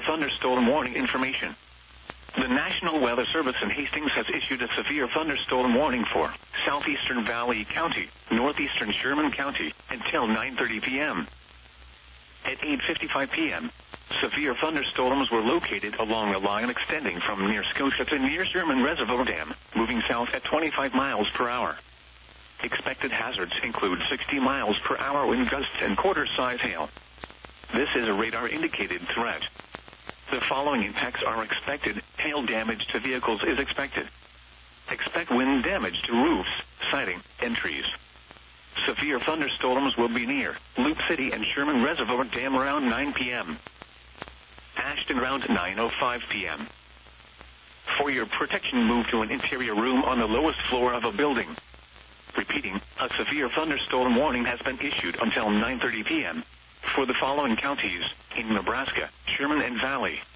thunderstorm warning information. The National Weather Service in Hastings has issued a severe thunderstorm warning for southeastern Valley County, northeastern Sherman County, until 9:30 p.m. At 8:55 p.m., severe thunderstorms were located along a line extending from near Scotia to near Sherman Reservoir Dam, moving south at 25 miles per hour. Expected hazards include 60 miles per hour wind gusts and quarter-size hail. This is a radar-indicated threat. The following impacts are expected. Hail damage to vehicles is expected. Expect wind damage to roofs, siding, and trees. Severe thunderstorms will be near Loop City and Sherman Reservoir Dam around 9 p.m. Ashton around 9:05 p.m. For your protection, move to an interior room on the lowest floor of a building. Repeating, a severe thunderstorm warning has been issued until 9:30 p.m. for the following counties in Nebraska: Sherman and Valley,